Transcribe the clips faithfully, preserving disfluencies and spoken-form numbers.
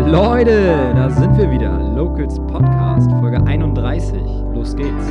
Leute, da sind wir wieder. Locals Podcast, Folge einunddreißig. Los geht's.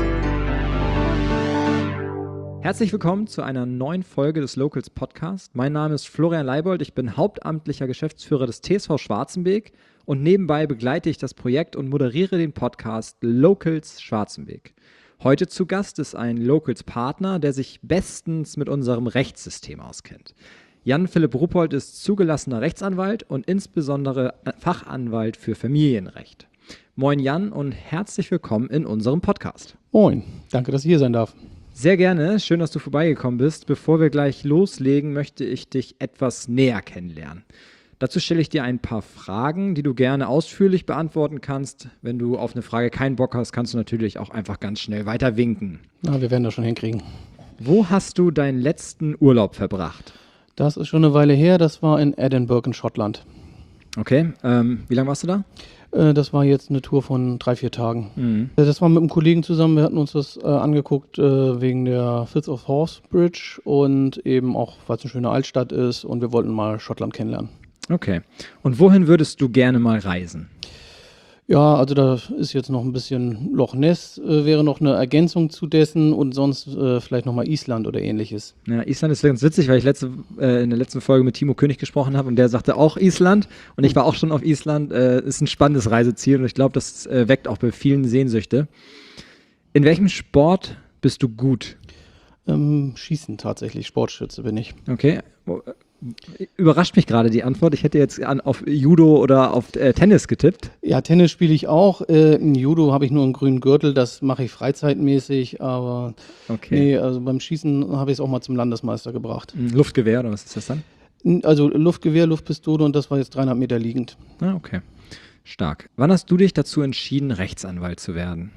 Herzlich willkommen zu einer neuen Folge des Locals Podcast. Mein Name ist Florian Leibold, ich bin hauptamtlicher Geschäftsführer des T S V Schwarzenberg und nebenbei begleite ich das Projekt und moderiere den Podcast Locals Schwarzenberg. Heute zu Gast ist ein Locals-Partner, der sich bestens mit unserem Rechtssystem auskennt. Jan-Philipp Ruppold ist zugelassener Rechtsanwalt und insbesondere Fachanwalt für Familienrecht. Moin Jan und herzlich willkommen in unserem Podcast. Moin, danke, dass ich hier sein darf. Sehr gerne, schön, dass du vorbeigekommen bist. Bevor wir gleich loslegen, möchte ich dich etwas näher kennenlernen. Dazu stelle ich dir ein paar Fragen, die du gerne ausführlich beantworten kannst. Wenn du auf eine Frage keinen Bock hast, kannst du natürlich auch einfach ganz schnell weiter winken. Na, wir werden das schon hinkriegen. Wo hast du deinen letzten Urlaub verbracht? Das ist schon eine Weile her, das war in Edinburgh in Schottland. Okay, ähm, wie lange warst du da? Äh, das war jetzt eine Tour von drei, vier Tagen. Mhm. Das war mit einem Kollegen zusammen, wir hatten uns das äh, angeguckt äh, wegen der Firth of Forth Bridge und eben auch, weil es eine schöne Altstadt ist und wir wollten mal Schottland kennenlernen. Okay, und wohin würdest du gerne mal reisen? Ja, also da ist jetzt noch ein bisschen Loch Ness, äh, wäre noch eine Ergänzung zu dessen und sonst äh, vielleicht nochmal Island oder ähnliches. Ja, Island ist ganz witzig, weil ich letzte, äh, in der letzten Folge mit Timo König gesprochen habe und der sagte auch Island und ich war auch schon auf Island. Äh, ist ein spannendes Reiseziel und ich glaube, das äh, weckt auch bei vielen Sehnsüchte. In welchem Sport bist du gut? Ähm, Schießen tatsächlich, Sportschütze bin ich. Okay, überrascht mich gerade die Antwort. Ich hätte jetzt an, auf Judo oder auf äh, Tennis getippt. Ja, Tennis spiele ich auch. Äh, in Judo habe ich nur einen grünen Gürtel, das mache ich freizeitmäßig, aber okay. Nee, also beim Schießen habe ich es auch mal zum Landesmeister gebracht. Luftgewehr oder was ist das dann? Also Luftgewehr, Luftpistole und das war jetzt dreihundert Meter liegend. Ah, okay. Stark. Wann hast du dich dazu entschieden, Rechtsanwalt zu werden?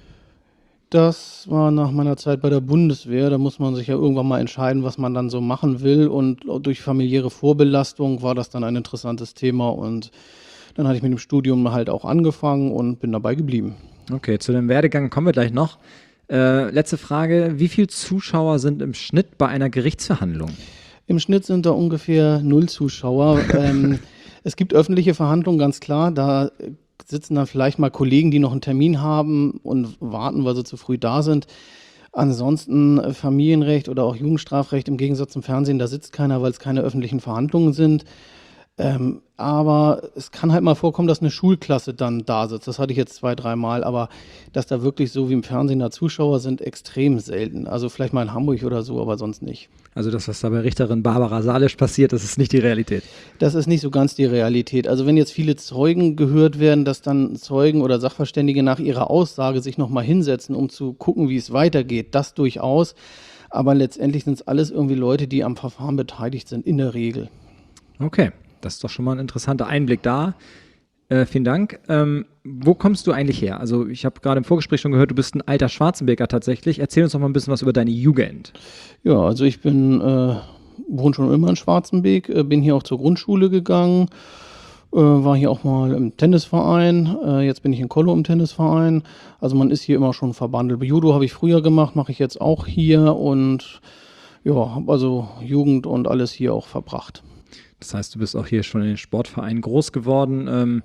Das war nach meiner Zeit bei der Bundeswehr. Da muss man sich ja irgendwann mal entscheiden, was man dann so machen will. Und durch familiäre Vorbelastung war das dann ein interessantes Thema. Und dann hatte ich mit dem Studium halt auch angefangen und bin dabei geblieben. Okay, zu dem Werdegang kommen wir gleich noch. Äh, letzte Frage. Wie viele Zuschauer sind im Schnitt bei einer Gerichtsverhandlung? Im Schnitt sind da ungefähr null Zuschauer. ähm, es gibt öffentliche Verhandlungen, ganz klar. Da sitzen dann vielleicht mal Kollegen, die noch einen Termin haben und warten, weil sie zu früh da sind. Ansonsten Familienrecht oder auch Jugendstrafrecht im Gegensatz zum Fernsehen, da sitzt keiner, weil es keine öffentlichen Verhandlungen sind. Ähm, aber es kann halt mal vorkommen, dass eine Schulklasse dann da sitzt. Das hatte ich jetzt zwei, dreimal, aber dass da wirklich so wie im Fernsehen da Zuschauer sind, extrem selten. Also vielleicht mal in Hamburg oder so, aber sonst nicht. Also das, was da bei Richterin Barbara Salisch passiert, das ist nicht die Realität. Das ist nicht so ganz die Realität. Also wenn jetzt viele Zeugen gehört werden, dass dann Zeugen oder Sachverständige nach ihrer Aussage sich nochmal hinsetzen, um zu gucken, wie es weitergeht, das durchaus. Aber letztendlich sind es alles irgendwie Leute, die am Verfahren beteiligt sind, in der Regel. Okay. Das ist doch schon mal ein interessanter Einblick da. Äh, vielen Dank. Ähm, wo kommst du eigentlich her? Also ich habe gerade im Vorgespräch schon gehört, du bist ein alter Schwarzenberger tatsächlich. Erzähl uns doch mal ein bisschen was über deine Jugend. Ja, also ich bin, äh, wohne schon immer in Schwarzenberg, äh, bin hier auch zur Grundschule gegangen, äh, war hier auch mal im Tennisverein, äh, jetzt bin ich in Kollo im Tennisverein. Also man ist hier immer schon verbandelt. Judo habe ich früher gemacht, mache ich jetzt auch hier und ja, habe also Jugend und alles hier auch verbracht. Das heißt, du bist auch hier schon in den Sportvereinen groß geworden. Ähm,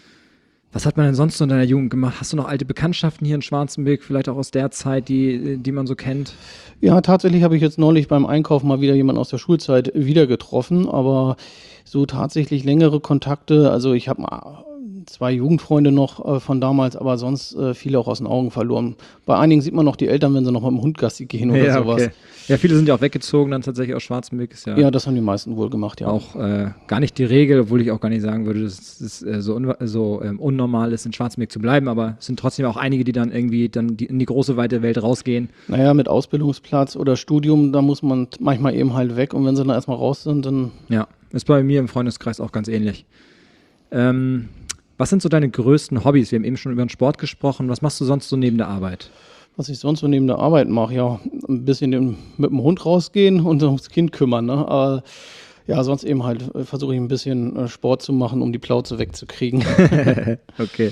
was hat man denn sonst so in deiner Jugend gemacht? Hast du noch alte Bekanntschaften hier in Schwarzenberg, vielleicht auch aus der Zeit, die, die man so kennt? Ja, tatsächlich habe ich jetzt neulich beim Einkaufen mal wieder jemanden aus der Schulzeit wieder getroffen, aber so tatsächlich längere Kontakte, also ich habe mal zwei Jugendfreunde noch äh, von damals, aber sonst äh, viele auch aus den Augen verloren. Bei einigen sieht man noch die Eltern, wenn sie noch mit dem Hund Gassi gehen oder ja, sowas. Okay. Ja, viele sind ja auch weggezogen, dann tatsächlich aus Schwarzenberg. Ist ja, ja, das haben die meisten wohl gemacht, ja. Auch äh, gar nicht die Regel, obwohl ich auch gar nicht sagen würde, dass es äh, so, un so ähm, unnormal ist, in Schwarzenberg zu bleiben, aber es sind trotzdem auch einige, die dann irgendwie dann die, in die große, weite Welt rausgehen. Naja, mit Ausbildungsplatz oder Studium, da muss man manchmal eben halt weg und wenn sie dann erstmal raus sind, dann... Ja, ist bei mir im Freundeskreis auch ganz ähnlich. Ähm, Was sind so deine größten Hobbys? Wir haben eben schon über den Sport gesprochen. Was machst du sonst so neben der Arbeit? Was ich sonst so neben der Arbeit mache, ja, ein bisschen den, mit dem Hund rausgehen und ums Kind kümmern. Ne? Aber ja, sonst eben halt versuche ich ein bisschen Sport zu machen, um die Plauze wegzukriegen. Okay.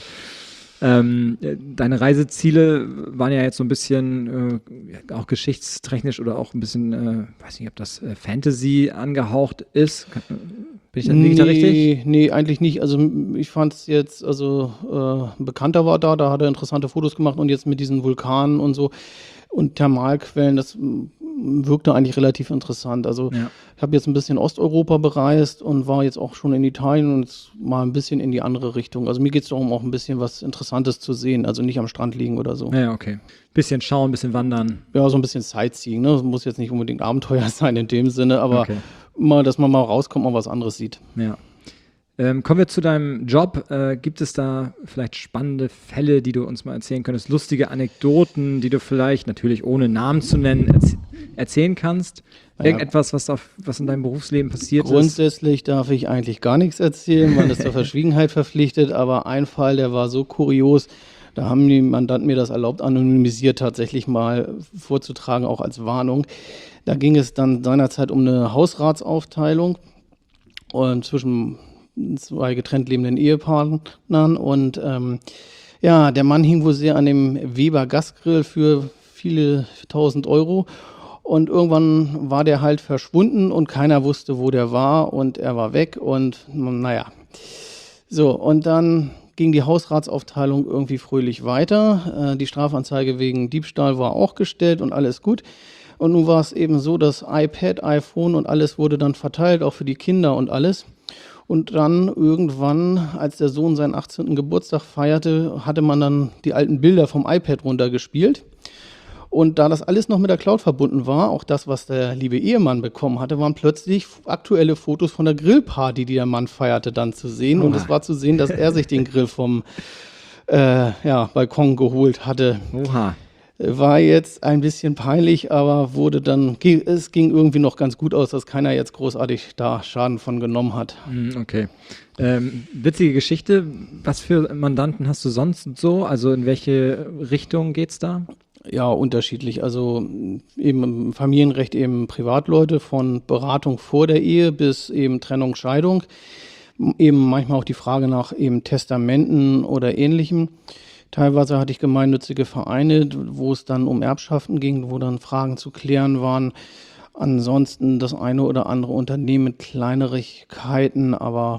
Ähm, deine Reiseziele waren ja jetzt so ein bisschen äh, auch geschichtstechnisch oder auch ein bisschen, äh, weiß nicht, ob das äh, Fantasy angehaucht ist. Bin ich, liege ich da richtig? Nee, eigentlich nicht. Also ich fand es jetzt, also äh, ein Bekannter war da, da hat er interessante Fotos gemacht und jetzt mit diesen Vulkanen und so und Thermalquellen, das m, wirkte eigentlich relativ interessant. Also Ja. ich habe jetzt ein bisschen Osteuropa bereist und war jetzt auch schon in Italien und jetzt mal ein bisschen in die andere Richtung. Also mir geht es darum, auch ein bisschen was Interessantes zu sehen, also nicht am Strand liegen oder so. Ja, okay. Bisschen schauen, bisschen wandern. Ja, so ein bisschen Sightseeing, ne? Das muss jetzt nicht unbedingt Abenteuer sein in dem Sinne, aber Okay. mal, dass man mal rauskommt, mal was anderes sieht. Ja. Ähm, kommen wir zu deinem Job. Äh, gibt es da vielleicht spannende Fälle, die du uns mal erzählen könntest? Lustige Anekdoten, die du vielleicht, natürlich ohne Namen zu nennen, erz erzählen kannst? Ja. Irgendetwas, was, auf, was in deinem Berufsleben passiert ist? Grundsätzlich darf ich eigentlich gar nichts erzählen, man ist zur Verschwiegenheit verpflichtet, aber ein Fall, der war so kurios, da haben die Mandanten mir das erlaubt, anonymisiert tatsächlich mal vorzutragen, auch als Warnung. Da ging es dann seinerzeit um eine Hausratsaufteilung und zwischen zwei getrennt lebenden Ehepartnern und ähm, ja, der Mann hing wohl sehr an dem Weber Gasgrill für viele tausend Euro und irgendwann war der halt verschwunden und keiner wusste, wo der war und er war weg und naja, so und dann ging die Hausratsaufteilung irgendwie fröhlich weiter. Äh, die Strafanzeige wegen Diebstahl war auch gestellt und alles gut. Und nun war es eben so, dass iPad, iPhone und alles wurde dann verteilt, auch für die Kinder und alles. Und dann irgendwann, als der Sohn seinen achtzehnten Geburtstag feierte, hatte man dann die alten Bilder vom iPad runtergespielt. Und da das alles noch mit der Cloud verbunden war, auch das, was der liebe Ehemann bekommen hatte, waren plötzlich aktuelle Fotos von der Grillparty, die der Mann feierte, dann zu sehen. Und es war zu sehen, dass er sich den Grill vom äh, ja, Balkon geholt hatte. Oha. War jetzt ein bisschen peinlich, aber wurde dann, es ging irgendwie noch ganz gut aus, dass keiner jetzt großartig da Schaden von genommen hat. Okay. Ähm, witzige Geschichte. Was für Mandanten hast du sonst so? Also in welche Richtung geht's da? Ja, unterschiedlich. Also eben im Familienrecht eben Privatleute von Beratung vor der Ehe bis eben Trennung, Scheidung. Eben manchmal auch die Frage nach eben Testamenten oder Ähnlichem. Teilweise hatte ich gemeinnützige Vereine, wo es dann um Erbschaften ging, wo dann Fragen zu klären waren. Ansonsten das eine oder andere Unternehmen mit Kleinigkeiten, aber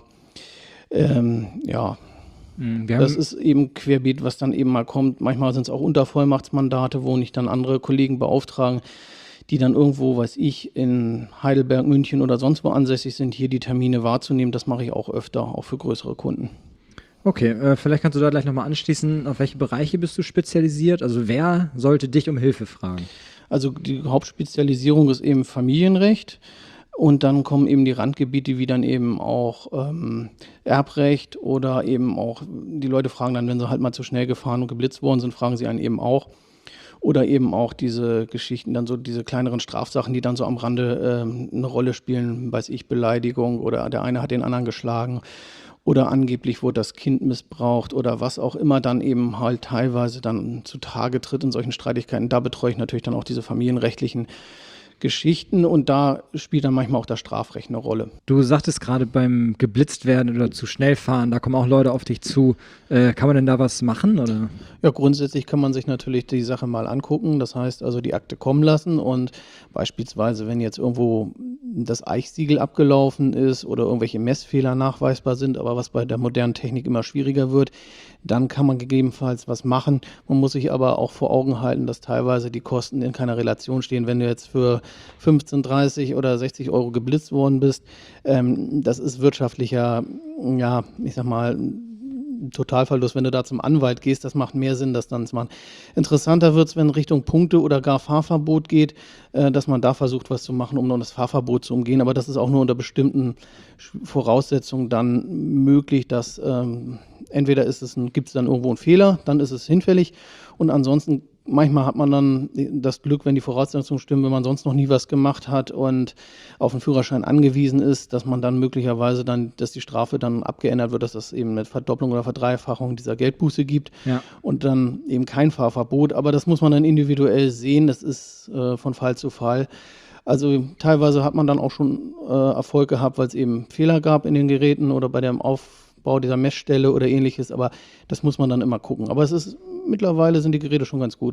ähm, ja, Wir das haben, ist eben querbeet, was dann eben mal kommt. Manchmal sind es auch Untervollmachtsmandate, wo nicht dann andere Kollegen beauftragen, die dann irgendwo, weiß ich, in Heidelberg, München oder sonst wo ansässig sind, hier die Termine wahrzunehmen. Das mache ich auch öfter, auch für größere Kunden. okay, äh, vielleicht kannst du da gleich nochmal anschließen, auf welche Bereiche bist du spezialisiert? Also wer sollte dich um Hilfe fragen? Also die Hauptspezialisierung ist eben Familienrecht und dann kommen eben die Randgebiete wie dann eben auch ähm, Erbrecht oder eben auch, die Leute fragen dann, wenn sie halt mal zu schnell gefahren und geblitzt worden sind, fragen sie einen eben auch. Oder eben auch diese Geschichten, dann so diese kleineren Strafsachen, die dann so am Rande ähm, eine Rolle spielen, weiß ich, Beleidigung oder der eine hat den anderen geschlagen. Oder angeblich wurde das Kind missbraucht oder was auch immer dann eben halt teilweise dann zutage tritt in solchen Streitigkeiten. Da betreue ich natürlich dann auch diese familienrechtlichen Geschichten und da spielt dann manchmal auch das Strafrecht eine Rolle. Du sagtest gerade beim geblitzt werden oder zu schnell fahren, da kommen auch Leute auf dich zu. Äh, kann man denn da was machen, oder? Ja, grundsätzlich kann man sich natürlich die Sache mal angucken. Das heißt also die Akte kommen lassen und beispielsweise, wenn jetzt irgendwo das Eichsiegel abgelaufen ist oder irgendwelche Messfehler nachweisbar sind, aber was bei der modernen Technik immer schwieriger wird, dann kann man gegebenenfalls was machen. Man muss sich aber auch vor Augen halten, dass teilweise die Kosten in keiner Relation stehen. Wenn du jetzt für fünfzehn, dreißig oder sechzig Euro geblitzt worden bist, ähm, das ist wirtschaftlicher, ja, ich sag mal, Totalverlust, wenn du da zum Anwalt gehst, das macht mehr Sinn, das dann zu machen. Interessanter wird es, wenn Richtung Punkte oder gar Fahrverbot geht, äh, dass man da versucht, was zu machen, um noch das Fahrverbot zu umgehen. Aber das ist auch nur unter bestimmten Voraussetzungen dann möglich, dass ähm, entweder ist es ein, gibt es dann irgendwo einen Fehler, dann ist es hinfällig und ansonsten manchmal hat man dann das Glück, wenn die Voraussetzungen stimmen, wenn man sonst noch nie was gemacht hat und auf einen Führerschein angewiesen ist, dass man dann möglicherweise dann, dass die Strafe dann abgeändert wird, dass das eben eine Verdopplung oder Verdreifachung dieser Geldbuße gibt ja. Und dann eben kein Fahrverbot. Aber das muss man dann individuell sehen, das ist äh, von Fall zu Fall. Also teilweise hat man dann auch schon äh, Erfolg gehabt, weil es eben Fehler gab in den Geräten oder bei dem Aufbau dieser Messstelle oder ähnliches, aber das muss man dann immer gucken. Aber es ist mittlerweile sind die Geräte schon ganz gut.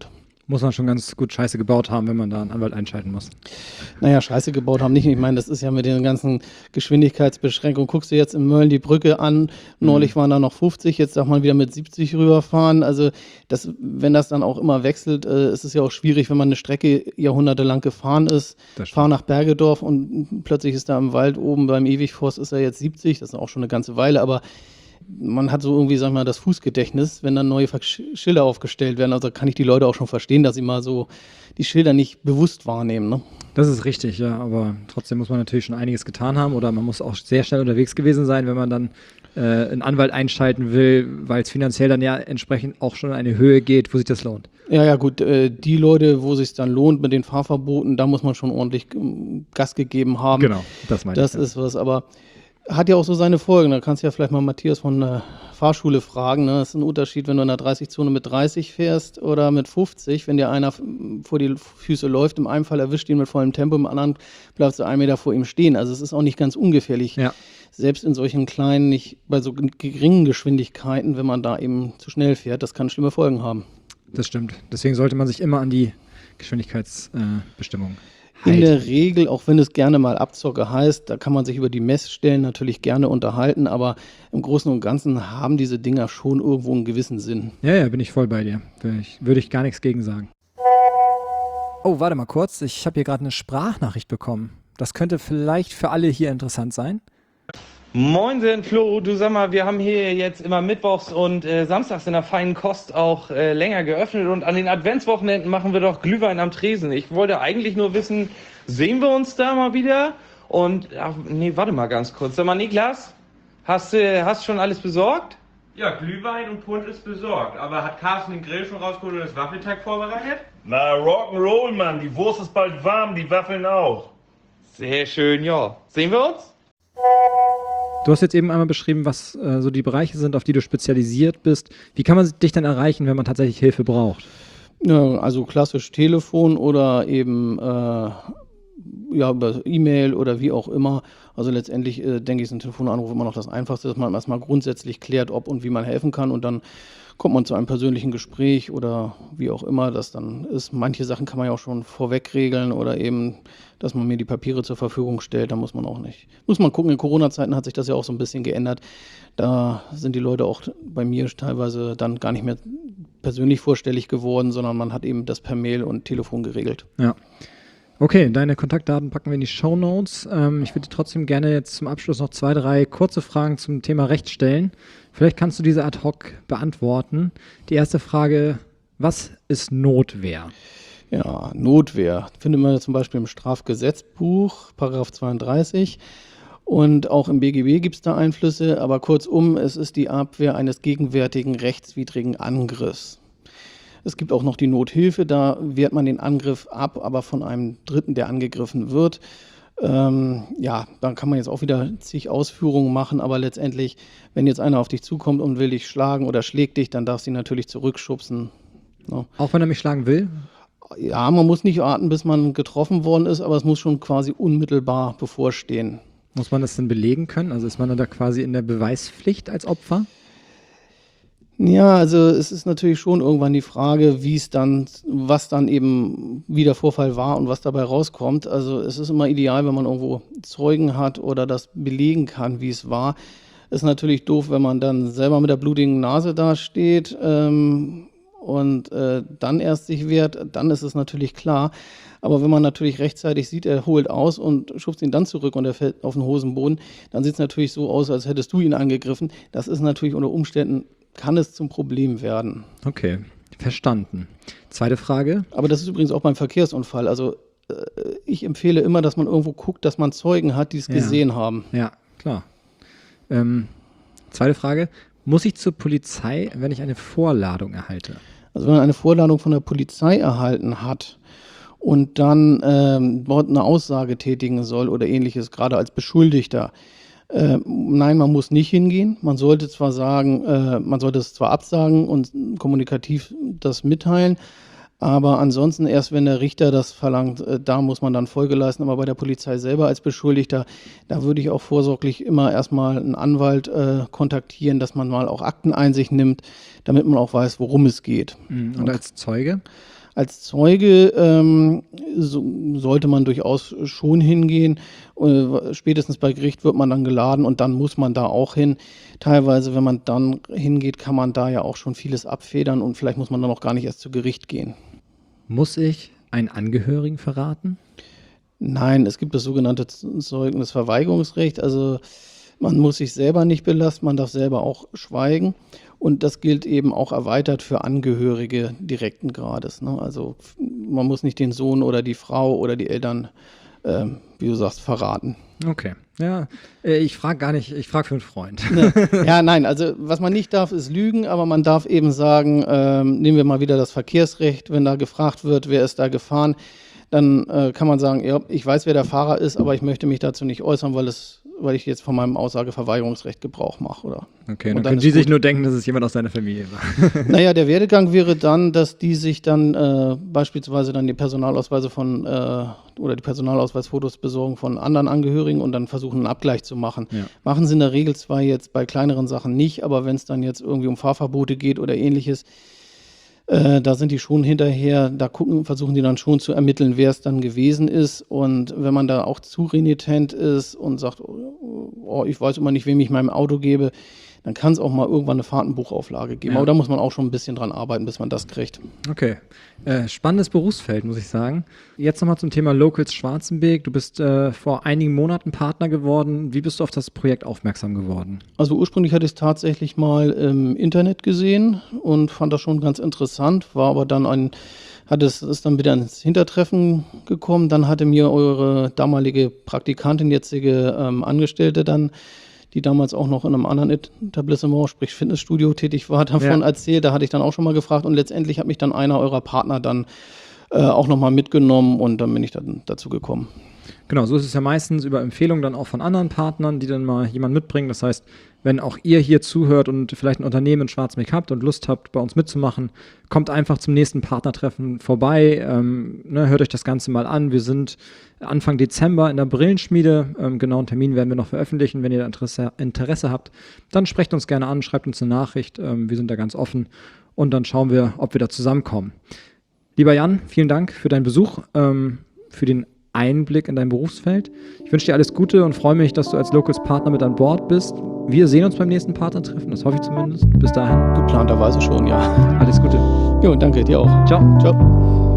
muss man schon ganz gut Scheiße gebaut haben, wenn man da einen Anwalt einschalten muss. Naja, Scheiße gebaut haben nicht. Ich meine, das ist ja mit den ganzen Geschwindigkeitsbeschränkungen. Guckst du jetzt in Mölln die Brücke an, neulich waren da noch fünfzig, jetzt darf man wieder mit siebzig rüberfahren. Also das, wenn das dann auch immer wechselt, äh, ist es ja auch schwierig, wenn man eine Strecke jahrhundertelang gefahren ist, fahr nach Bergedorf und plötzlich ist da im Wald oben beim Ewigforst ist er jetzt siebzig, das ist auch schon eine ganze Weile, aber man hat so irgendwie, sag mal, das Fußgedächtnis, wenn dann neue Schilder aufgestellt werden. Also kann ich die Leute auch schon verstehen, dass sie mal so die Schilder nicht bewusst wahrnehmen. Ne? Das ist richtig, ja. Aber trotzdem muss man natürlich schon einiges getan haben oder man muss auch sehr schnell unterwegs gewesen sein, wenn man dann äh, einen Anwalt einschalten will, weil es finanziell dann ja entsprechend auch schon in eine Höhe geht, wo sich das lohnt. Ja, ja, gut. Äh, die Leute, wo sich dann lohnt mit den Fahrverboten, da muss man schon ordentlich ähm, Gas gegeben haben. Genau, das meine das ich. Das ist was, aber hat ja auch so seine Folgen. Da kannst du ja vielleicht mal Matthias von der Fahrschule fragen. Ne? Das ist ein Unterschied, wenn du in der dreißig-Zone mit dreißig fährst oder mit fünfzig. Wenn dir einer vor die Füße läuft, im einen Fall erwischt ihn mit vollem Tempo, im anderen bleibst du einen Meter vor ihm stehen. Also es ist auch nicht ganz ungefährlich. Ja. Selbst in solchen kleinen, nicht bei so geringen Geschwindigkeiten, wenn man da eben zu schnell fährt, das kann schlimme Folgen haben. Das stimmt. Deswegen sollte man sich immer an die Geschwindigkeitsbestimmungen äh, In der Regel, auch wenn es gerne mal Abzocke heißt, da kann man sich über die Messstellen natürlich gerne unterhalten, aber im Großen und Ganzen haben diese Dinger schon irgendwo einen gewissen Sinn. Ja, ja, bin ich voll bei dir. Würde ich, würde ich gar nichts gegen sagen. Oh, warte mal kurz. Ich habe hier gerade eine Sprachnachricht bekommen. Das könnte vielleicht für alle hier interessant sein. Moinsen, Flo, du sag mal, wir haben hier jetzt immer mittwochs und äh, samstags in der feinen Kost auch äh, länger geöffnet und an den Adventswochenenden machen wir doch Glühwein am Tresen. Ich wollte eigentlich nur wissen, sehen wir uns da mal wieder? Und, ach, nee, warte mal ganz kurz. Sag mal, Niklas, hast du äh, hast schon alles besorgt? Ja, Glühwein und Pund ist besorgt. Aber hat Carsten den Grill schon rausgeholt und das Waffelteig vorbereitet? Na, Rock'n'Roll, Mann. Die Wurst ist bald warm, die Waffeln auch. Sehr schön, ja. Sehen wir uns? Du hast jetzt eben einmal beschrieben, was äh, so die Bereiche sind, auf die du spezialisiert bist. Wie kann man dich denn erreichen, wenn man tatsächlich Hilfe braucht? Ja, also klassisch Telefon oder eben äh, ja, über E-Mail oder wie auch immer. Also letztendlich äh, denke ich, ist ein Telefonanruf immer noch das Einfachste, dass man erstmal grundsätzlich klärt, ob und wie man helfen kann und dann kommt man zu einem persönlichen Gespräch oder wie auch immer das dann ist. Manche Sachen kann man ja auch schon vorweg regeln oder eben, dass man mir die Papiere zur Verfügung stellt, da muss man auch nicht. Muss man gucken, in Corona-Zeiten hat sich das ja auch so ein bisschen geändert. Da sind die Leute auch bei mir teilweise dann gar nicht mehr persönlich vorstellig geworden, sondern man hat eben das per Mail und Telefon geregelt. Ja. Okay, deine Kontaktdaten packen wir in die Shownotes. Ähm, ich würde dir trotzdem gerne jetzt zum Abschluss noch zwei, drei kurze Fragen zum Thema Recht stellen. Vielleicht kannst du diese ad hoc beantworten. Die erste Frage, was ist Notwehr? Ja, Notwehr findet man zum Beispiel im Strafgesetzbuch, Paragraph zweiunddreißig. Und auch im B G B gibt es da Einflüsse, aber kurzum, es ist die Abwehr eines gegenwärtigen rechtswidrigen Angriffs. Es gibt auch noch die Nothilfe, da wehrt man den Angriff ab, aber von einem Dritten, der angegriffen wird. Ähm, ja, da kann man jetzt auch wieder zig Ausführungen machen, aber letztendlich, wenn jetzt einer auf dich zukommt und will dich schlagen oder schlägt dich, dann darfst du ihn natürlich zurückschubsen. No. Auch wenn er mich schlagen will? Ja, man muss nicht warten, bis man getroffen worden ist, aber es muss schon quasi unmittelbar bevorstehen. Muss man das denn belegen können? Also ist man da quasi in der Beweispflicht als Opfer? Ja, also es ist natürlich schon irgendwann die Frage, wie es dann, was dann eben, wie der Vorfall war und was dabei rauskommt. Also es ist immer ideal, wenn man irgendwo Zeugen hat oder das belegen kann, wie es war. Ist natürlich doof, wenn man dann selber mit der blutigen Nase dasteht ähm, und äh, dann erst sich wehrt, dann ist es natürlich klar. Aber wenn man natürlich rechtzeitig sieht, er holt aus und schubst ihn dann zurück und er fällt auf den Hosenboden, dann sieht es natürlich so aus, als hättest du ihn angegriffen. Das ist natürlich unter Umständen, kann es zum Problem werden. Okay, verstanden. Zweite Frage. Aber das ist übrigens auch beim Verkehrsunfall. Also äh, ich empfehle immer, dass man irgendwo guckt, dass man Zeugen hat, die es Ja. gesehen haben. Ja, klar. Ähm, zweite Frage. Muss ich zur Polizei, wenn ich eine Vorladung erhalte? Also wenn man eine Vorladung von der Polizei erhalten hat und dann ähm, dort eine Aussage tätigen soll oder ähnliches, gerade als Beschuldigter, Äh, nein, man muss nicht hingehen. Man sollte zwar sagen, äh, man sollte es zwar absagen und kommunikativ das mitteilen, aber ansonsten erst, wenn der Richter das verlangt, äh, da muss man dann Folge leisten. Aber bei der Polizei selber als Beschuldigter, da würde ich auch vorsorglich immer erstmal einen Anwalt äh, kontaktieren, dass man mal auch Akteneinsicht nimmt, damit man auch weiß, worum es geht. Und als Zeuge? Als Zeuge ähm, so, sollte man durchaus schon hingehen. Äh, spätestens bei Gericht wird man dann geladen und dann muss man da auch hin. Teilweise, wenn man dann hingeht, kann man da ja auch schon vieles abfedern und vielleicht muss man dann auch gar nicht erst zu Gericht gehen. Muss ich einen Angehörigen verraten? Nein, es gibt das sogenannte Zeugnisverweigerungsrecht. Also man muss sich selber nicht belasten, man darf selber auch schweigen. Und das gilt eben auch erweitert für Angehörige direkten Grades. Ne? Also man muss nicht den Sohn oder die Frau oder die Eltern, äh, wie du sagst, verraten. Okay, ja, ich frage gar nicht, ich frage für einen Freund. Ja, nein, also was man nicht darf, ist lügen, aber man darf eben sagen, ähm, nehmen wir mal wieder das Verkehrsrecht, wenn da gefragt wird, wer ist da gefahren, dann äh, kann man sagen, ja, ich weiß, wer der Fahrer ist, aber ich möchte mich dazu nicht äußern, weil es, weil ich jetzt von meinem Aussageverweigerungsrecht Gebrauch mache, oder? Okay, dann, dann können die sich nur denken, dass es jemand aus seiner Familie war. Naja, der Werdegang wäre dann, dass die sich dann äh, beispielsweise dann die Personalausweise von äh, oder die Personalausweisfotos besorgen von anderen Angehörigen und dann versuchen, einen Abgleich zu machen. Ja. Machen sie in der Regel zwar jetzt bei kleineren Sachen nicht, aber wenn es dann jetzt irgendwie um Fahrverbote geht oder ähnliches, Äh, da sind die schon hinterher, da gucken, versuchen die dann schon zu ermitteln, wer es dann gewesen ist. Und wenn man da auch zu renitent ist und sagt, oh, ich weiß immer nicht, wem ich meinem Auto gebe, dann kann es auch mal irgendwann eine Fahrtenbuchauflage geben. Ja. Aber da muss man auch schon ein bisschen dran arbeiten, bis man das kriegt. Okay, äh, spannendes Berufsfeld, muss ich sagen. Jetzt nochmal zum Thema Locals Schwarzenberg. Du bist äh, vor einigen Monaten Partner geworden. Wie bist du auf das Projekt aufmerksam geworden? Also ursprünglich hatte ich es tatsächlich mal im Internet gesehen und fand das schon ganz interessant, war aber dann ein, hat es, ist dann wieder ins Hintertreffen gekommen. Dann hatte mir eure damalige Praktikantin, jetzige ähm, Angestellte dann, die damals auch noch in einem anderen Etablissement, sprich Fitnessstudio tätig war, davon Ja. erzählt. Da hatte ich dann auch schon mal gefragt und letztendlich hat mich dann einer eurer Partner dann äh, auch nochmal mitgenommen und dann bin ich dann dazu gekommen. Genau, so ist es ja meistens über Empfehlungen dann auch von anderen Partnern, die dann mal jemanden mitbringen. Das heißt, wenn auch ihr hier zuhört und vielleicht ein Unternehmen in Schwarzenberg habt und Lust habt, bei uns mitzumachen, kommt einfach zum nächsten Partnertreffen vorbei. Ähm, ne, hört euch das Ganze mal an. Wir sind Anfang Dezember in der Brillenschmiede. Ähm, genauen Termin werden wir noch veröffentlichen. Wenn ihr da Interesse, Interesse habt, dann sprecht uns gerne an, schreibt uns eine Nachricht. Ähm, wir sind da ganz offen und dann schauen wir, ob wir da zusammenkommen. Lieber Jan, vielen Dank für deinen Besuch, ähm, für den Einblick in dein Berufsfeld. Ich wünsche dir alles Gute und freue mich, dass du als Locals Partner mit an Bord bist. Wir sehen uns beim nächsten Partnertreffen, das hoffe ich zumindest. Bis dahin. Geplanterweise schon, ja. Alles Gute. Jo, danke dir auch. Ciao. Ciao.